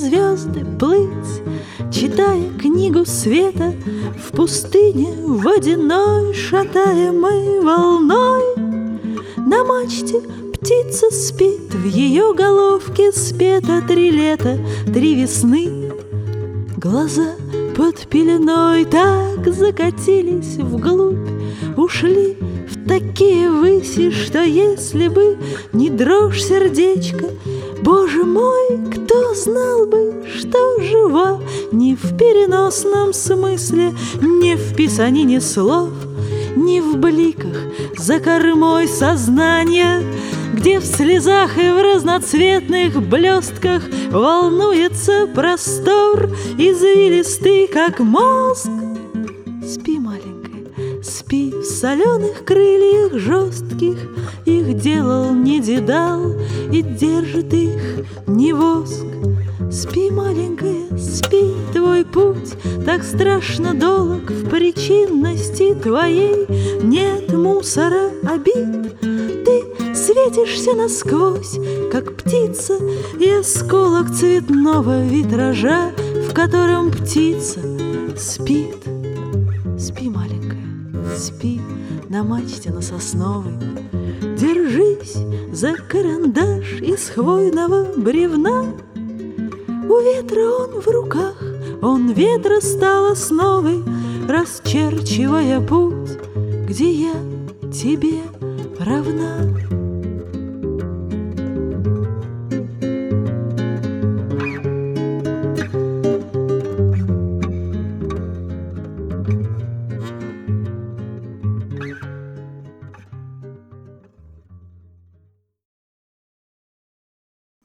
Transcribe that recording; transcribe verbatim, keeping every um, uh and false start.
звезды плыть, читая книгу света в пустыне водяной, шатаемой волной. На мачте птица спит, в ее головке спето три лета, три весны. Глаза под пеленой так закатились вглубь, ушли в такие выси, что если бы не дрожь сердечка, Боже мой, кто знал бы, что жива не в переносном смысле, не в писанине слов, не в бликах за кормой сознания, где в слезах и в разноцветных блестках волнуется простор, извилистый, как мозг. Спи, маленькая, спи в соленых крыльях жестких, их делал не Дедал, и держит их не воск. Спи, маленькая, спи, твой путь так страшно долг, в причинности твоей нет мусора обид. Ты светишься насквозь, как птица, и осколок цветного витража, в котором птица спит. Спи, маленькая, спи на мачте на сосновой, держись за карандаш из хвойного бревна. У ветра он в руках, он ветра стал основой, расчерчивая путь, где я тебе равна.